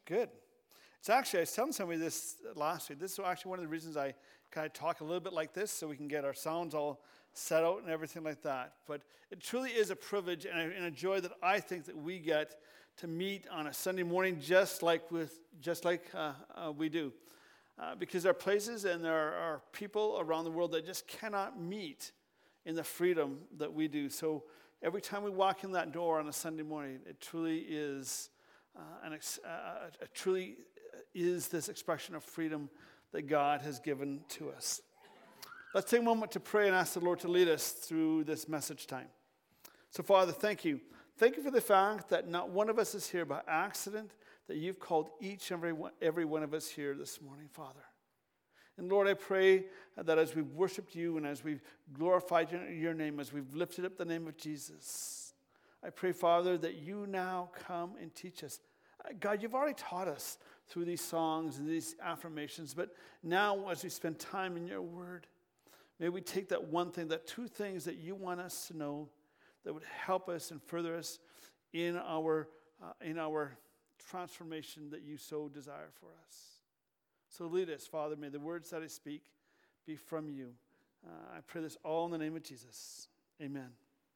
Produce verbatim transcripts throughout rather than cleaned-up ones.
Good. It's actually, I was telling somebody this last week. This is actually one of the reasons I kind of talk a little bit like this, so we can get our sounds all set out and everything like that. But it truly is a privilege and a, and a joy that I think that we get to meet on a Sunday morning, just like with, just like uh, uh, we do, uh, because there are places and there are people around the world that just cannot meet in the freedom that we do. So every time we walk in that door on a Sunday morning, it truly is uh, an ex- uh, it truly is this expression of freedom that God has given to us. Let's take a moment to pray and ask the Lord to lead us through this message time. So, Father, thank you. Thank you for the fact that not one of us is here by accident, that you've called each and every one, every one of us here this morning, Father. And Lord, I pray that as we've worshiped you and as we've glorified your, your name, as we've lifted up the name of Jesus, I pray, Father, that you now come and teach us. God, you've already taught us through these songs and these affirmations, but now as we spend time in your word, may we take that one thing, that two things that you want us to know that would help us and further us in our uh, in our transformation that you so desire for us. So lead us, Father. May the words that I speak be from you. Uh, I pray this all in the name of Jesus. Amen.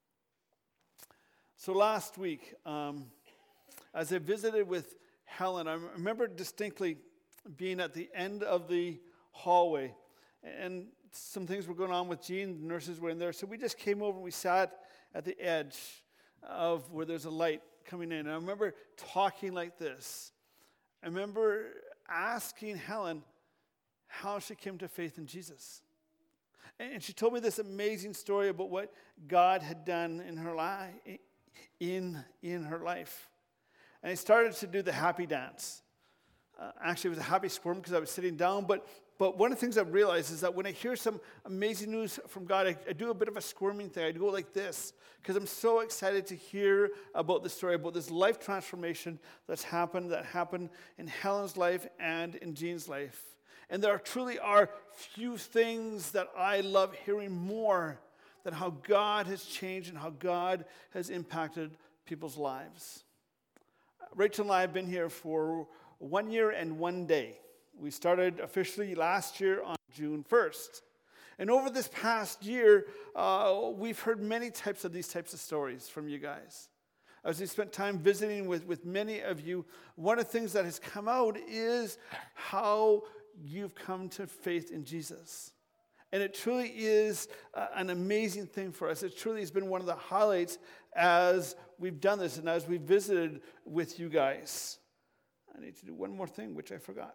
So last week, um, as I visited with Helen, I remember distinctly being at the end of the hallway, and some things were going on with Jean. The nurses were in there, so we just came over and we sat at the edge of where there's a light coming in. And I remember talking like this. I remember asking Helen how she came to faith in Jesus. And she told me this amazing story about what God had done in her life, in, in her life. And I started to do the happy dance. Uh, actually, it was a happy squirm because I was sitting down, but But one of the things I've realized is that when I hear some amazing news from God, I, I do a bit of a squirming thing. I go like this because I'm so excited to hear about this story, about this life transformation that's happened, that happened in Helen's life and in Jean's life. And there truly are few things that I love hearing more than how God has changed and how God has impacted people's lives. Rachel and I have been here for one year and one day. We started officially last year on June first. And over this past year, uh, we've heard many types of these types of stories from you guys. As we spent time visiting with, with many of you, one of the things that has come out is how you've come to faith in Jesus. And it truly is uh, an amazing thing for us. It truly has been one of the highlights as we've done this and as we visited with you guys. I need to do one more thing, which I forgot.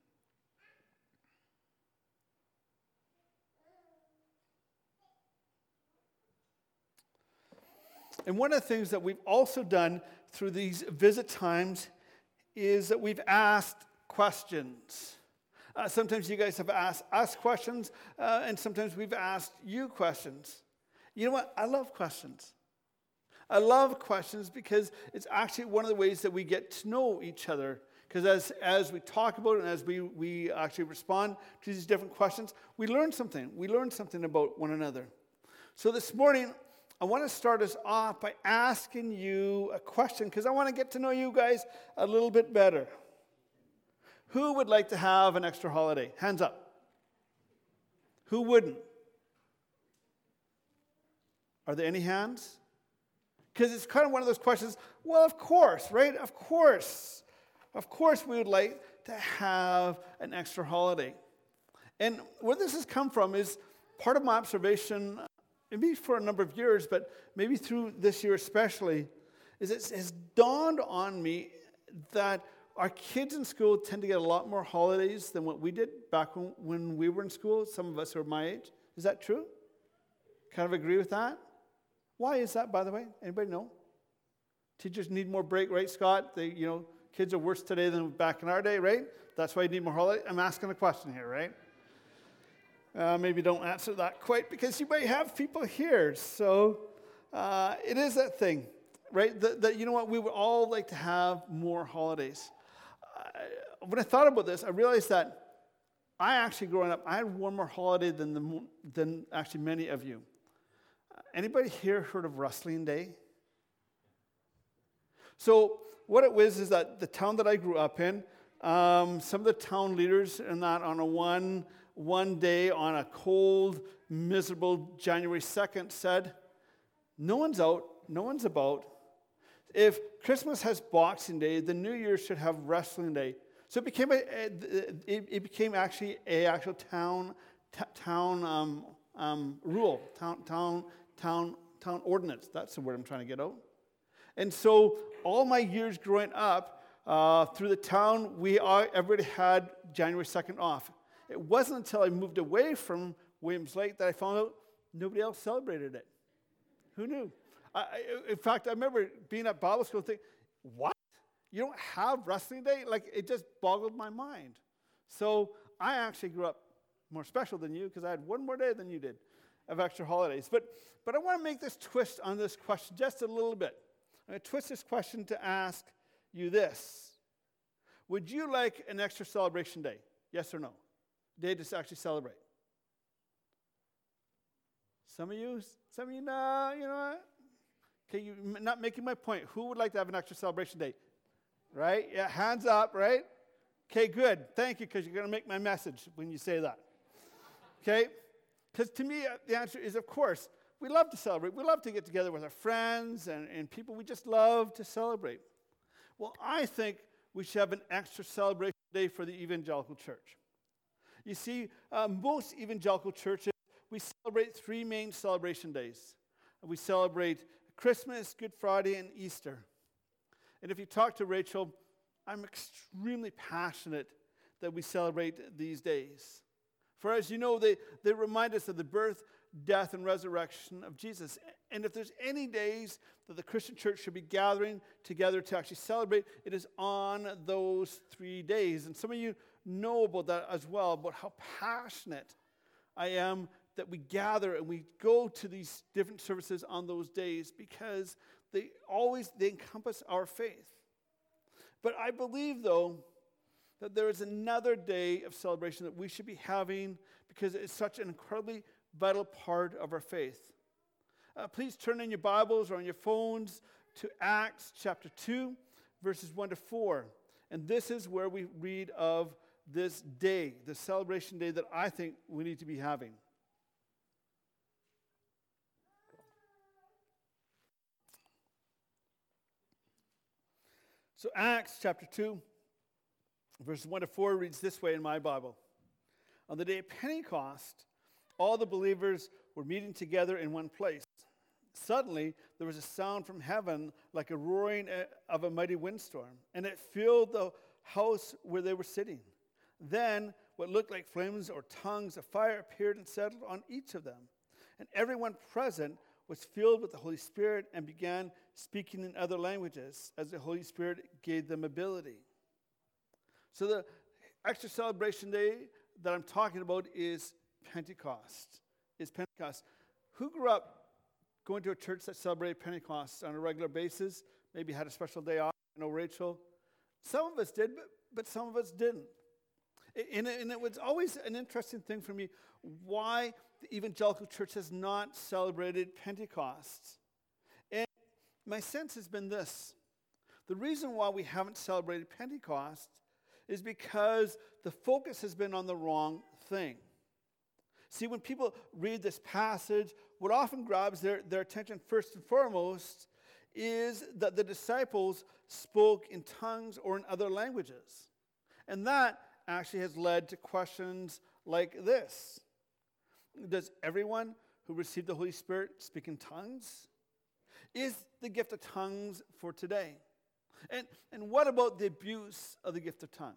And one of the things that we've also done through these visit times is that we've asked questions. Uh, sometimes you guys have asked us questions, uh, and sometimes we've asked you questions. You know what? I love questions. I love questions because it's actually one of the ways that we get to know each other. Because as, as we talk about it and as we, we actually respond to these different questions, we learn something. We learn something about one another. So this morning, I want to start us off by asking you a question because I want to get to know you guys a little bit better. Who would like to have an extra holiday? Hands up. Who wouldn't? Are there any hands? Because it's kind of one of those questions, well, of course, right? Of course. Of course we would like to have an extra holiday. And where this has come from is part of my observation, maybe for a number of years, but maybe through this year especially, is it has dawned on me that our kids in school tend to get a lot more holidays than what we did back when, when we were in school, some of us who are my age. Is that true? Kind of agree with that? Why is that, by the way? Anybody know? Teachers need more break, right, Scott? They, you know, kids are worse today than back in our day, right? That's why you need more holiday. I'm asking a question here, right? Uh, maybe don't answer that quite because you might have people here. So uh, it is that thing, right? That, that, you know what, we would all like to have more holidays. Uh, when I thought about this, I realized that I actually, growing up, I had one more holiday than, the, than actually many of you. Uh, anybody here heard of Wrestling Day? So what it was is that the town that I grew up in, um, some of the town leaders in that on a one, one day on a cold, miserable January second said, no one's out, no one's about. If Christmas has Boxing Day, the New Year should have Wrestling Day. So it became a, a it, it became actually a actual town t- town um, um, rule, town town town town ordinance. That's the word I'm trying to get out. And so all my years growing up uh, through the town, we all, everybody had January second off. It wasn't until I moved away from Williams Lake that I found out nobody else celebrated it. Who knew? I, I, in fact, I remember being at Bible school and thinking, what? You don't have Wrestling Day? Like, it just boggled my mind. So I actually grew up more special than you because I had one more day than you did of extra holidays. But, but I want to make this twist on this question just a little bit. I'm going to twist this question to ask you this. Would you like an extra celebration day? Yes or no? Day to actually celebrate. Some of you, some of you, no, you know what? Okay, you're not making my point. Who would like to have an extra celebration day? Right? Yeah, hands up, right? Okay, good. Thank you, because you're going to make my message when you say that. Okay? Because to me, the answer is, of course, we love to celebrate. We love to get together with our friends and, and people. We just love to celebrate. Well, I think we should have an extra celebration day for the evangelical church. You see, uh, most evangelical churches, we celebrate three main celebration days. We celebrate Christmas, Good Friday, and Easter. And if you talk to Rachel, I'm extremely passionate that we celebrate these days. For as you know, they, they remind us of the birth, death, and resurrection of Jesus. And if there's any days that the Christian church should be gathering together to actually celebrate, it is on those three days. And some of you know about that as well, about how passionate I am that we gather and we go to these different services on those days because they always, they encompass our faith. But I believe, though, that there is another day of celebration that we should be having because it's such an incredibly vital part of our faith. Uh, please turn in your Bibles or on your phones to Acts chapter two, verses one to four. And this is where we read of this day, the celebration day that I think we need to be having. So Acts chapter two, verses one to four reads this way in my Bible. On the day of Pentecost, all the believers were meeting together in one place. Suddenly, there was a sound from heaven like a roaring of a mighty windstorm, and it filled the house where they were sitting. Then what looked like flames or tongues of fire appeared and settled on each of them. And everyone present was filled with the Holy Spirit and began speaking in other languages as the Holy Spirit gave them ability. So the extra celebration day that I'm talking about is Pentecost. Is Pentecost. Who grew up going to a church that celebrated Pentecost on a regular basis? Maybe had a special day off. I know Rachel. Some of us did, but, but some of us didn't. And it, and it was always an interesting thing for me why the evangelical church has not celebrated Pentecost. And my sense has been this. The reason why we haven't celebrated Pentecost is because the focus has been on the wrong thing. See, when people read this passage, what often grabs their, their attention first and foremost is that the disciples spoke in tongues or in other languages. And that actually has led to questions like this. Does everyone who received the Holy Spirit speak in tongues? Is the gift of tongues for today? And, and what about the abuse of the gift of tongues?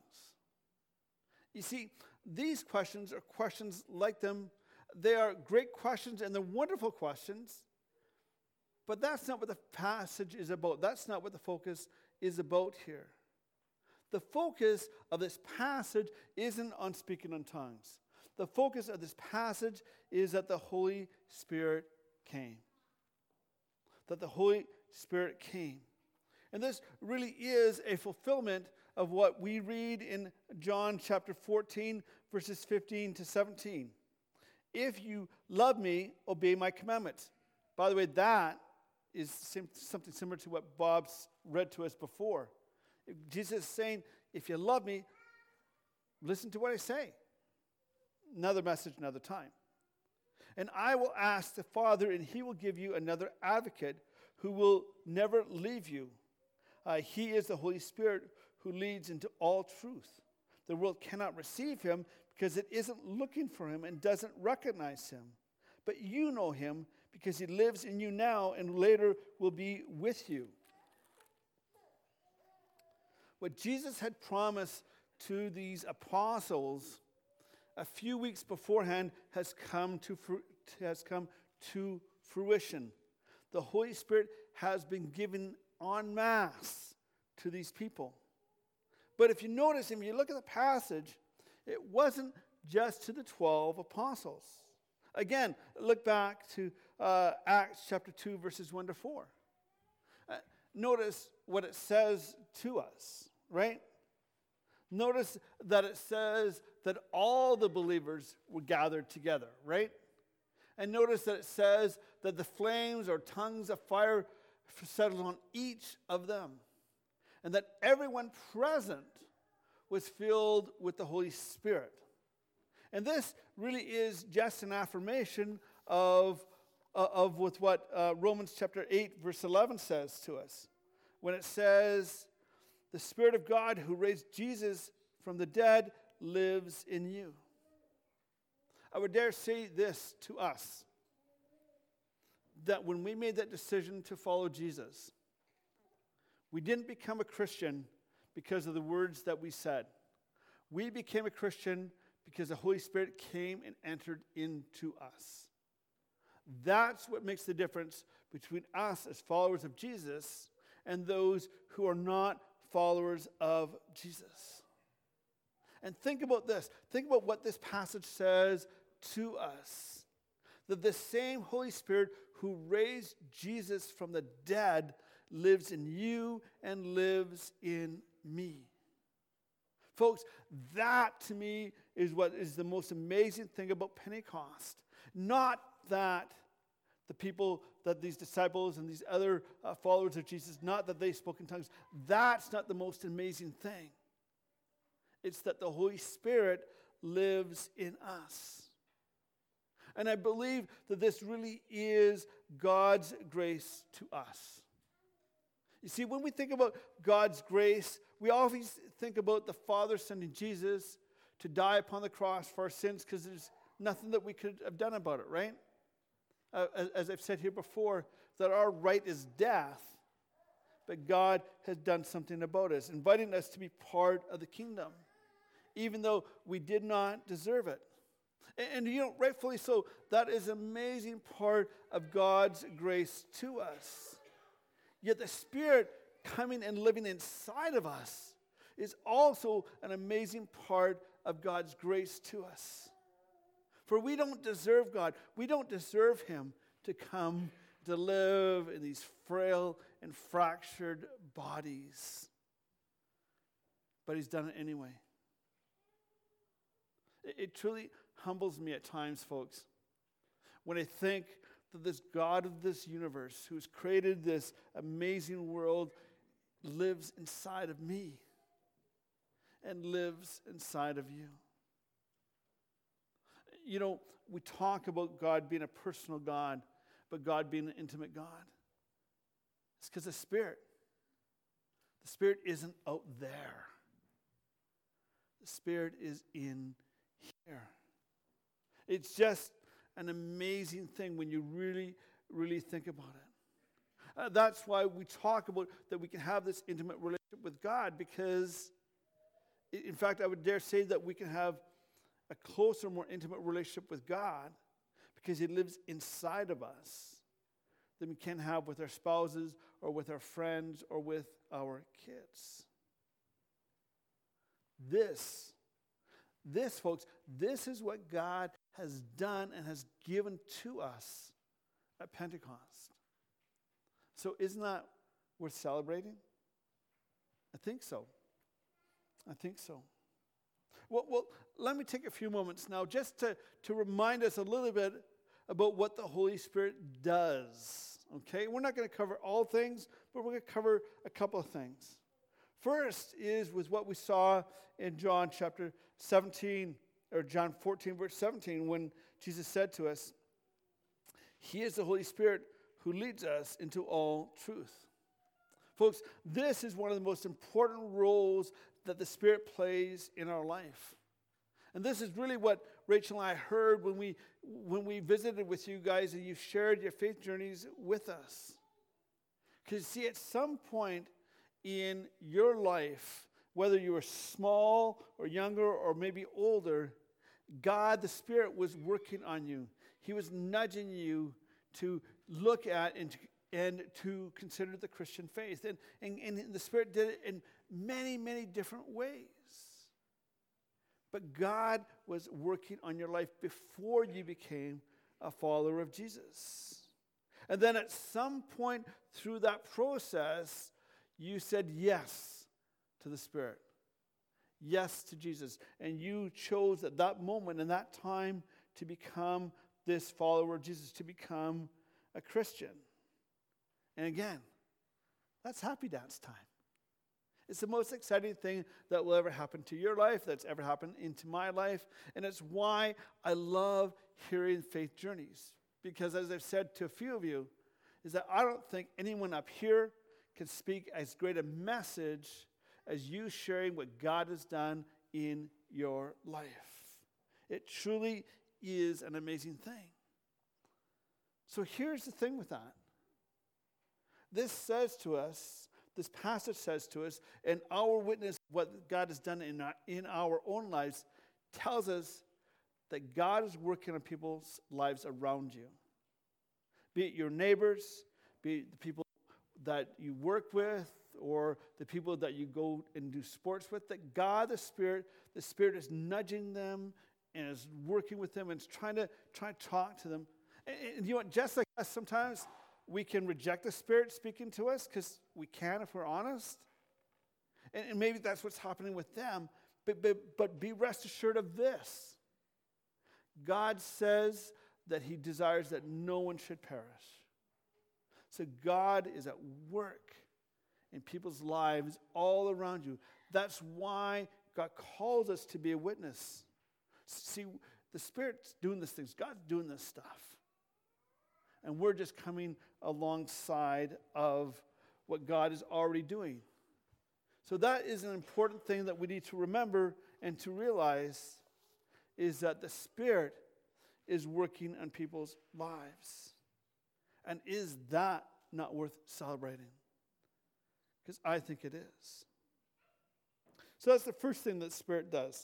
You see, these questions are questions like them. They are great questions and they're wonderful questions. But that's not what the passage is about. That's not what the focus is about here. The focus of this passage isn't on speaking in tongues. The focus of this passage is that the Holy Spirit came. That the Holy Spirit came. And this really is a fulfillment of what we read in John chapter fourteen, verses fifteen to seventeen. If you love me, obey my commandments. By the way, that is sim- something similar to what Bob's read to us before. Jesus is saying, if you love me, listen to what I say. Another message, another time. And I will ask the Father, and he will give you another advocate who will never leave you. Uh, he is the Holy Spirit who leads into all truth. The world cannot receive him because it isn't looking for him and doesn't recognize him. But you know him because he lives in you now and later will be with you. What Jesus had promised to these apostles a few weeks beforehand has come to has come to fruition. The Holy Spirit has been given en masse to these people. But if you notice, if you look at the passage, it wasn't just to the twelve apostles. Again, look back to uh, Acts chapter two, verses one to four. Uh, notice what it says to us, right? Notice that it says that all the believers were gathered together, right? And notice that it says that the flames or tongues of fire settled on each of them. And that everyone present was filled with the Holy Spirit. And this really is just an affirmation of, uh, of with what uh, Romans chapter eight, verse eleven says to us. When it says, the Spirit of God who raised Jesus from the dead lives in you. I would dare say this to us, that when we made that decision to follow Jesus, we didn't become a Christian because of the words that we said. We became a Christian because the Holy Spirit came and entered into us. That's what makes the difference between us as followers of Jesus and those who are not followers of Jesus. And think about this. Think about what this passage says to us. That the same Holy Spirit who raised Jesus from the dead lives in you and lives in me. Folks, that to me is what is the most amazing thing about Pentecost. Not that the people, that these disciples and these other uh, followers of Jesus, not that they spoke in tongues. That's not the most amazing thing. It's that the Holy Spirit lives in us. And I believe that this really is God's grace to us. You see, when we think about God's grace, we always think about the Father sending Jesus to die upon the cross for our sins because there's nothing that we could have done about it, right? Uh, as, as I've said here before, that our right is death, but God has done something about us, inviting us to be part of the kingdom, even though we did not deserve it. And, and you know, rightfully so, that is an amazing part of God's grace to us. Yet the Spirit coming and living inside of us is also an amazing part of God's grace to us. For we don't deserve God. We don't deserve him to come to live in these frail and fractured bodies. But he's done it anyway. It, it truly humbles me at times, folks, when I think that this God of this universe, who's created this amazing world, lives inside of me and lives inside of you. You know, we talk about God being a personal God, but God being an intimate God. It's because the Spirit. The Spirit isn't out there. The Spirit is in here. It's just an amazing thing when you really, really think about it. Uh, that's why we talk about that we can have this intimate relationship with God, because, in fact, I would dare say that we can have a closer, more intimate relationship with God because he lives inside of us than we can have with our spouses or with our friends or with our kids. This, this, folks, this is what God has done and has given to us at Pentecost. So isn't that worth celebrating? I think so. I think so. Well, well, let me take a few moments now just to, to remind us a little bit about what the Holy Spirit does. Okay, we're not going to cover all things, but we're going to cover a couple of things. First is with what we saw in John chapter seventeen, or John fourteen, verse seventeen, when Jesus said to us, He is the Holy Spirit who leads us into all truth. Folks, this is one of the most important roles that the Spirit plays in our life. And this is really what Rachel and I heard when we when we visited with you guys and you shared your faith journeys with us. Because see, at some point in your life, whether you were small or younger or maybe older, God, the Spirit, was working on you. He was nudging you to look at and to, and to consider the Christian faith. And, and, and the Spirit did it in many, many different ways. But God was working on your life before you became a follower of Jesus. And then at some point through that process, you said yes to the Spirit. Yes to Jesus. And you chose at that moment and that time to become this follower of Jesus, to become a Christian. And again, that's happy dance time. It's the most exciting thing that will ever happen to your life, that's ever happened into my life. And it's why I love hearing faith journeys. Because as I've said to a few of you, is that I don't think anyone up here can speak as great a message as you sharing what God has done in your life. It truly is an amazing thing. So here's the thing with that. This says to us, this passage says to us, and our witness, what God has done in our, in our own lives, tells us that God is working on people's lives around you. Be it your neighbors, be it the people that you work with, or the people that you go and do sports with, that God, the Spirit, the Spirit is nudging them and is working with them and is trying to, try to talk to them. And, and you know what, just like us, sometimes we can reject the Spirit speaking to us, because we can if we're honest. And, and maybe that's what's happening with them. But, but, but be rest assured of this. God says that He desires that no one should perish. So God is at work in people's lives all around you. That's why God calls us to be a witness. See, the Spirit's doing these things. God's doing this stuff. And we're just coming alongside of what God is already doing. So that is an important thing that we need to remember and to realize, is that the Spirit is working on people's lives. And is that not worth celebrating? Because I think it is. So that's the first thing that the Spirit does.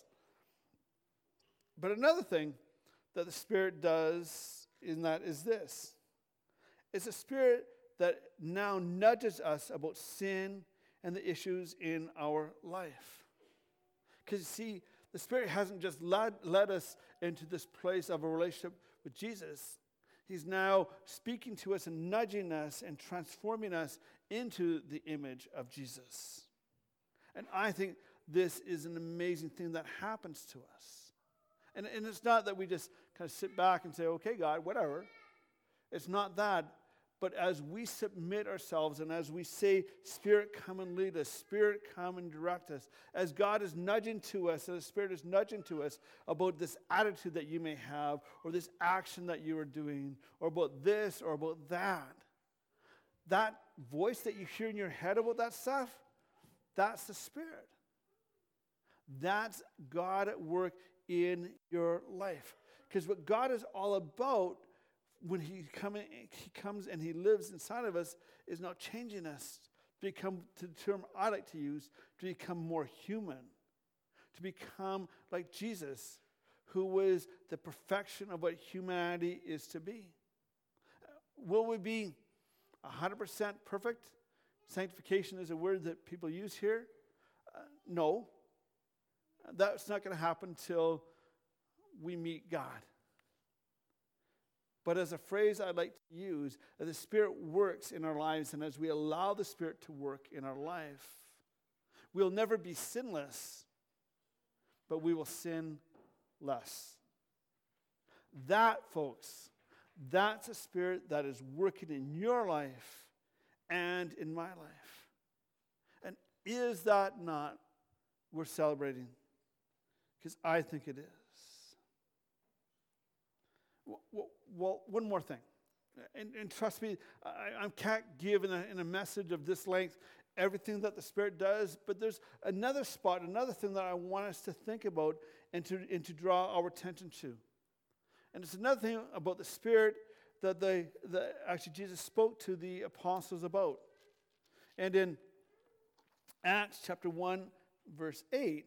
But another thing that the Spirit does in that is this. It's a Spirit that now nudges us about sin and the issues in our life. Because see, the Spirit hasn't just led, led us into this place of a relationship with Jesus. He's now speaking to us and nudging us and transforming us into the image of Jesus. And I think this is an amazing thing that happens to us. And, and it's not that we just kind of sit back and say, okay, God, whatever. It's not that. But as we submit ourselves and as we say, Spirit, come and lead us, Spirit, come and direct us, as God is nudging to us, and the Spirit is nudging to us about this attitude that you may have, or this action that you are doing, or about this, or about that, that voice that you hear in your head about that stuff, that's the Spirit. That's God at work in your life. Because what God is all about, when he, come in, he comes and he lives inside of us, is not changing us to become, to the term I like to use, to become more human, to become like Jesus, who was the perfection of what humanity is to be. Will we be one hundred percent perfect? Sanctification is a word that people use here. Uh, no. That's not going to happen till we meet God. But as a phrase I like to use, the Spirit works in our lives, and as we allow the Spirit to work in our life, we'll never be sinless, but we will sin less. That, folks, That's a Spirit that is working in your life and in my life. And is that not worth celebrating? Because I think it is. Well, well one more thing. And, and trust me, I, I can't give in a, in a message of this length everything that the Spirit does, but there's another spot, another thing that I want us to think about and to, and to draw our attention to. And it's another thing about the Spirit that they, that actually Jesus spoke to the apostles about. And in Acts chapter one, verse eight,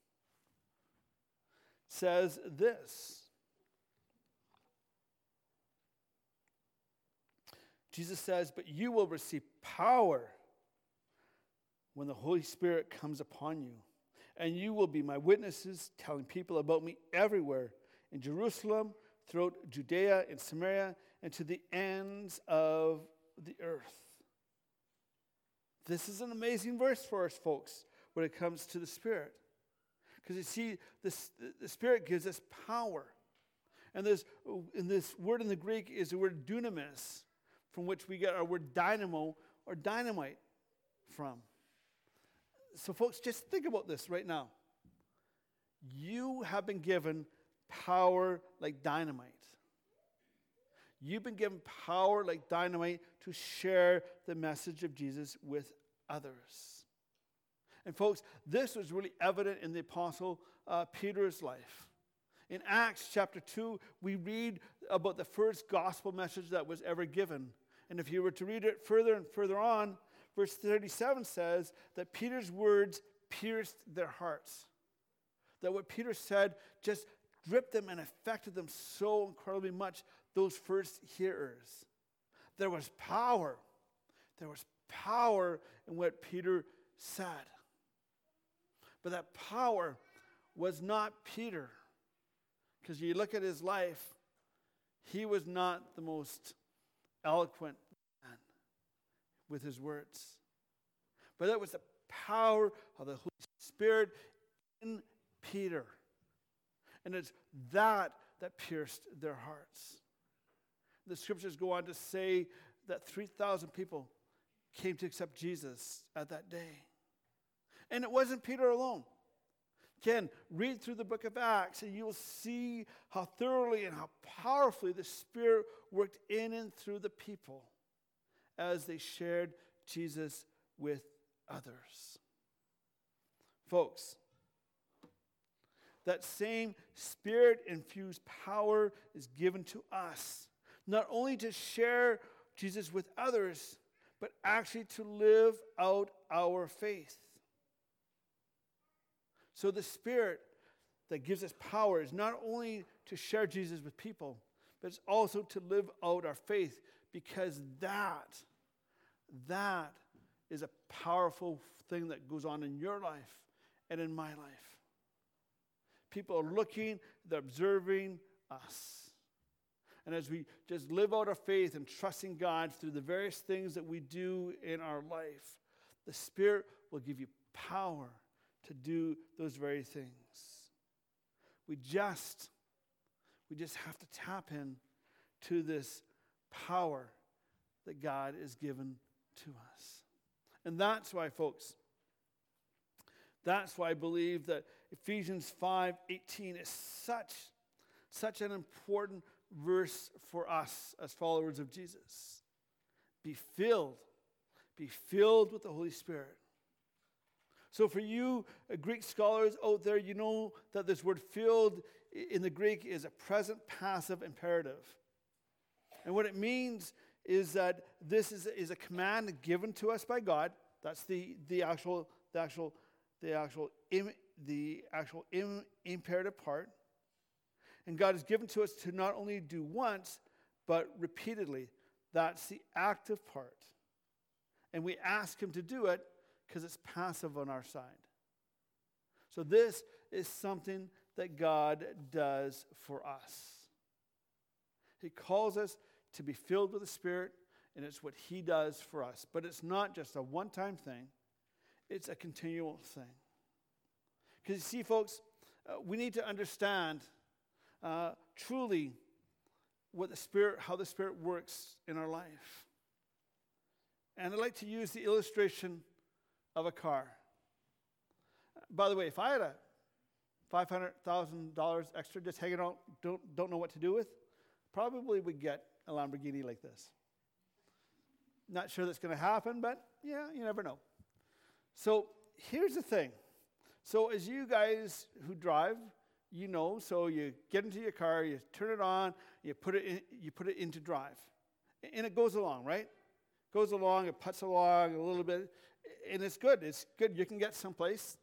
says this. Jesus says, "But you will receive power when the Holy Spirit comes upon you. And you will be my witnesses, telling people about me everywhere, in Jerusalem, throughout Judea and Samaria, and to the ends of the earth." This is an amazing verse for us, folks, when it comes to the Spirit. Because you see, this, the Spirit gives us power. And this, in this word in the Greek is the word dunamis, from which we get our word dynamo or dynamite from. So folks, just think about this right now. You have been given power like dynamite. You've been given power like dynamite to share the message of Jesus with others. And folks, this was really evident in the Apostle uh, Peter's life. In Acts chapter two, we read about the first gospel message that was ever given. And if you were to read it further and further on, verse thirty-seven says that Peter's words pierced their hearts. That what Peter said just gripped them and affected them so incredibly much, those first hearers. There was power. There was power in what Peter said. But that power was not Peter. Because you look at his life, he was not the most eloquent man with his words. But that was the power of the Holy Spirit in Peter. And it's that that pierced their hearts. The scriptures go on to say that three thousand people came to accept Jesus at that day. And it wasn't Peter alone. Again, read through the book of Acts and you will see how thoroughly and how powerfully the Spirit worked in and through the people as they shared Jesus with others. Folks, that same Spirit-infused power is given to us, not only to share Jesus with others, but actually to live out our faith. So the Spirit that gives us power is not only to share Jesus with people, but it's also to live out our faith, because that, that is a powerful thing that goes on in your life and in my life. People are looking, they're observing us. And as we just live out our faith and trusting God through the various things that we do in our life, the Spirit will give you power to do those very things. We just, we just have to tap in to this power that God is given to us. And that's why, folks, that's why I believe that Ephesians five eighteen is such, such an important verse for us as followers of Jesus. Be filled, be filled with the Holy Spirit. So for you uh, Greek scholars out there, you know that this word filled in the Greek is a present passive imperative. And what it means is that this is, is a command given to us by God. That's the, the actual, the actual, the actual, im, the actual im, imperative part. And God has given to us to not only do once, but repeatedly. That's the active part. And we ask Him to do it because it's passive on our side. So this is something that God does for us. He calls us to be filled with the Spirit, and it's what He does for us. But it's not just a one-time thing. It's a continual thing. Because you see, folks, uh, we need to understand uh, truly what the Spirit, how the Spirit works in our life. And I'd like to use the illustration of a car. By the way, if I had a five hundred thousand dollars extra just hanging out, don't, don't know what to do with, probably would get a Lamborghini like this. Not sure that's going to happen, but yeah, you never know. So here's the thing. So as you guys who drive, you know, so you get into your car, you turn it on, you put it in, you put it into drive. And it goes along, right? Goes along, it puts along a little bit, and it's good. It's good. You can get someplace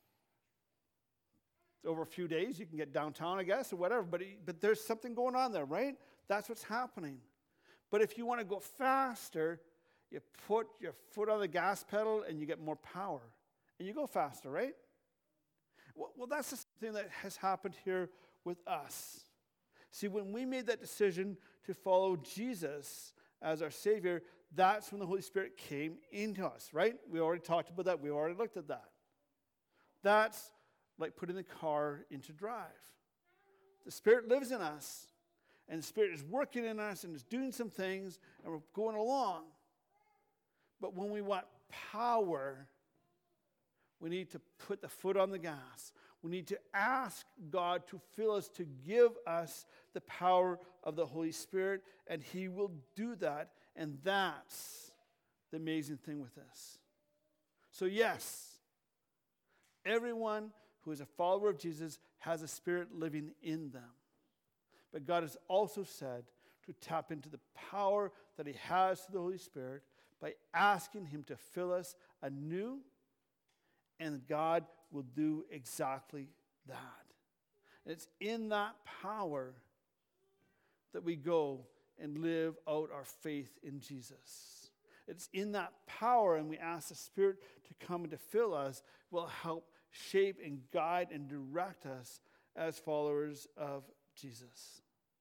over a few days. You can get downtown, I guess, or whatever, but, but there's something going on there, right? That's what's happening. But if you want to go faster, you put your foot on the gas pedal and you get more power. And you go faster, right? Well, well that's the thing that has happened here with us. See, when we made that decision to follow Jesus as our Savior, that's when the Holy Spirit came into us, right? We already talked about that. We already looked at that. That's like putting the car into drive. The Spirit lives in us, and the Spirit is working in us and is doing some things, and we're going along. But when we want power, we need to put the foot on the gas. We need to ask God to fill us, to give us the power of the Holy Spirit, and He will do that. And that's the amazing thing with this. So yes, everyone who is a follower of Jesus has a Spirit living in them. But God has also said to tap into the power that He has through the Holy Spirit by asking Him to fill us anew, and God will do exactly that. And it's in that power that we go and live out our faith in Jesus. It's in that power, and we ask the Spirit to come and to fill us, will help shape and guide and direct us as followers of Jesus.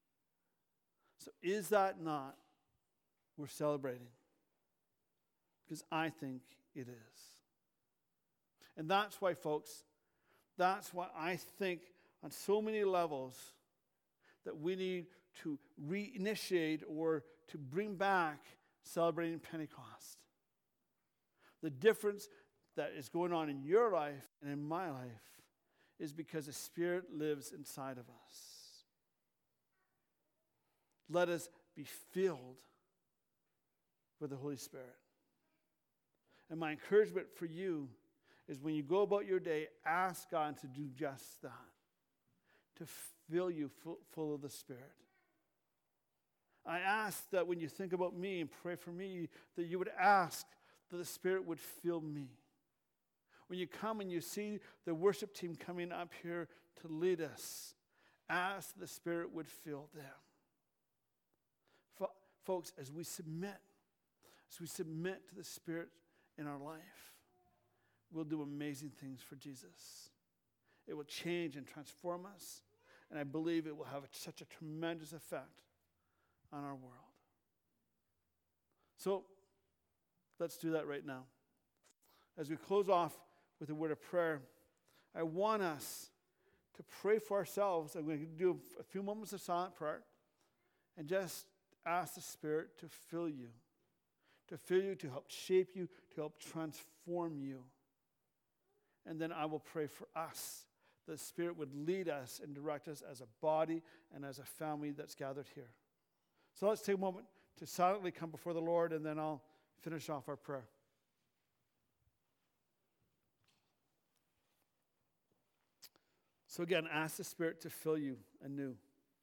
So is that not we're celebrating? Because I think it is. And that's why, folks, that's why I think on so many levels that we need to reinitiate or to bring back celebrating Pentecost. The difference that is going on in your life and in my life is because the Spirit lives inside of us. Let us be filled with the Holy Spirit. And my encouragement for you is when you go about your day, ask God to do just that, to fill you full, full of the Spirit. I ask that when you think about me and pray for me, that you would ask that the Spirit would fill me. When you come and you see the worship team coming up here to lead us, ask the Spirit would fill them. Fo- folks, as we submit, as we submit to the Spirit in our life, we'll do amazing things for Jesus. It will change and transform us, and I believe it will have a, such a tremendous effect on our world. So let's do that right now. As we close off with a word of prayer, I want us to pray for ourselves. I'm going to do a few moments of silent prayer and just ask the Spirit to fill you, to fill you, to help shape you, to help transform you. And then I will pray for us, that the Spirit would lead us and direct us as a body and as a family that's gathered here. So let's take a moment to silently come before the Lord, and then I'll finish off our prayer. So again, ask the Spirit to fill you anew.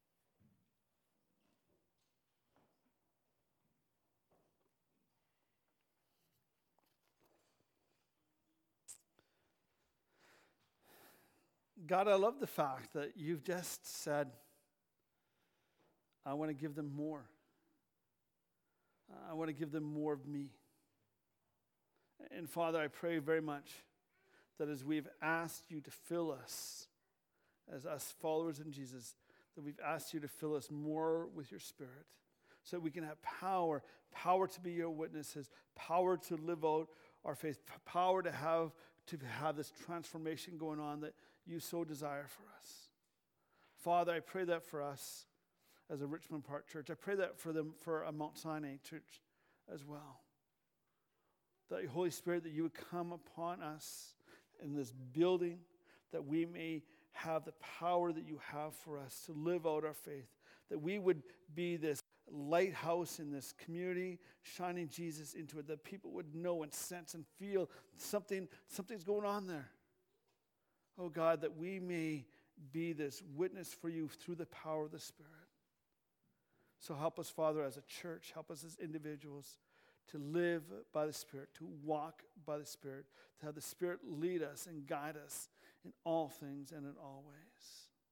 God, I love the fact that you've just said, I want to give them more. I want to give them more of me. And Father, I pray very much that as we've asked you to fill us, as us followers in Jesus, that we've asked you to fill us more with your Spirit so that we can have power, power to be your witnesses, power to live out our faith, power to have to have this transformation going on that you so desire for us. Father, I pray that for us. as a Richmond Park church. I pray that for them, for a Mount Sinai church as well. That Holy Spirit, that you would come upon us in this building, that we may have the power that you have for us to live out our faith, that we would be this lighthouse in this community, shining Jesus into it, that people would know and sense and feel something, something's going on there. Oh God, that we may be this witness for you through the power of the Spirit. So help us, Father, as a church, help us as individuals to live by the Spirit, to walk by the Spirit, to have the Spirit lead us and guide us in all things and in all ways.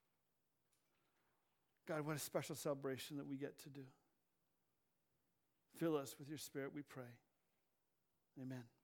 God, what a special celebration that we get to do. Fill us with your Spirit, we pray. Amen.